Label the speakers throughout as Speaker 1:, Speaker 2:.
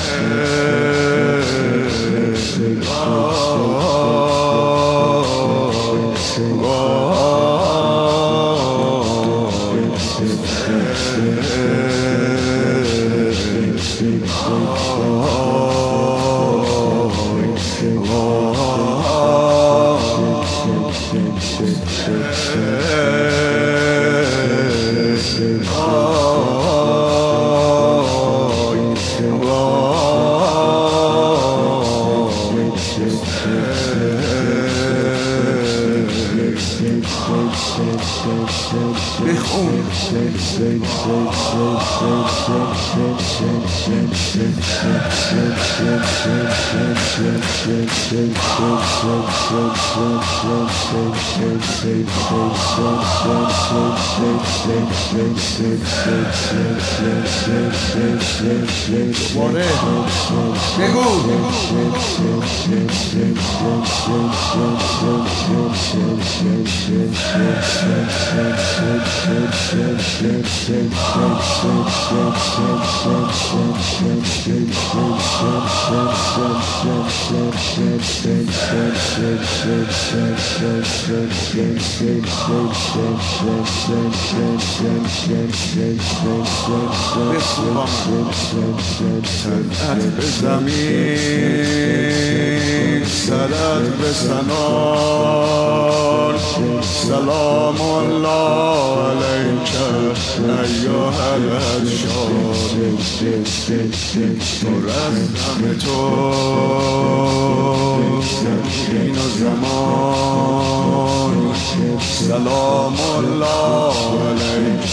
Speaker 1: تنت به زمین سرت به سنان سلام الله علیک ایها الارشاد مرحم تو این زمان سلام الله علیک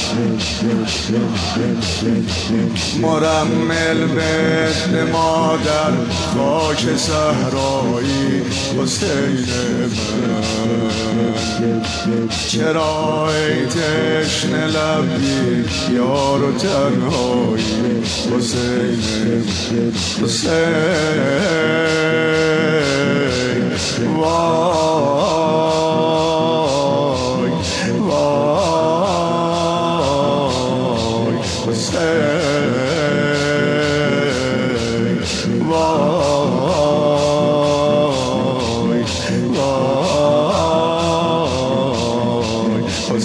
Speaker 1: مرمل به مادر خاک صحرایی حسین من چرا ای تشنه لبی یار و تنهایی حسین حسین وای وای حسین وای وای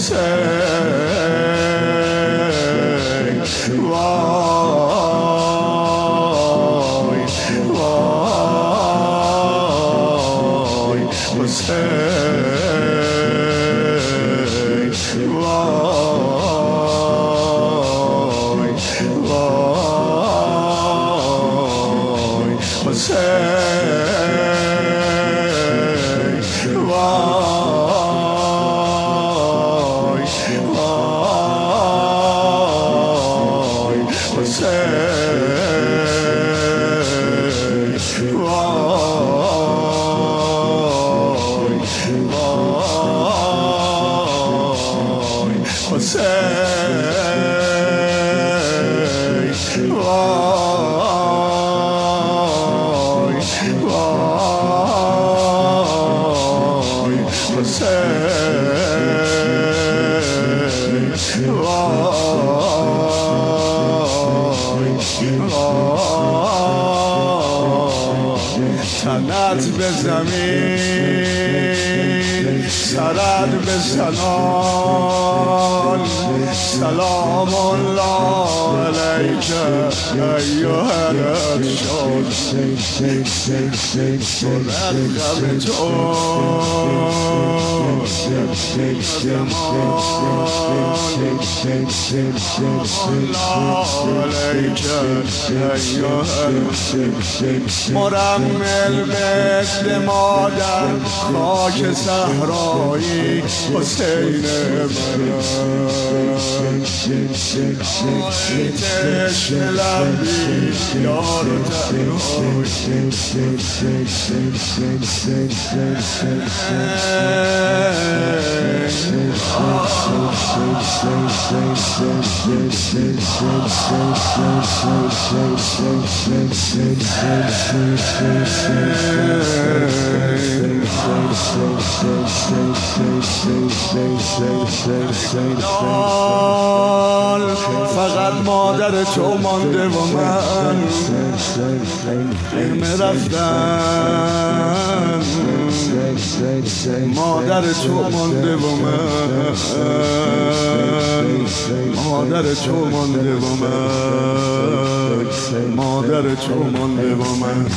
Speaker 1: حسین وای وای حسین وای وای حسین وای وای حسین وای وای حسین وای وای حسین وای تنت به زمین سرت به سنان سلام الله علیک ایها الارشاد مرحم تو الله علیک ایها مرمل مثل مادر خاک صحرایی حسین من تشنه لبی یار و تنهایی فقط مادر تو مانده و من همه رفتن مادر تو مانده و من مادر تو مانده و من مادر تو مانده و من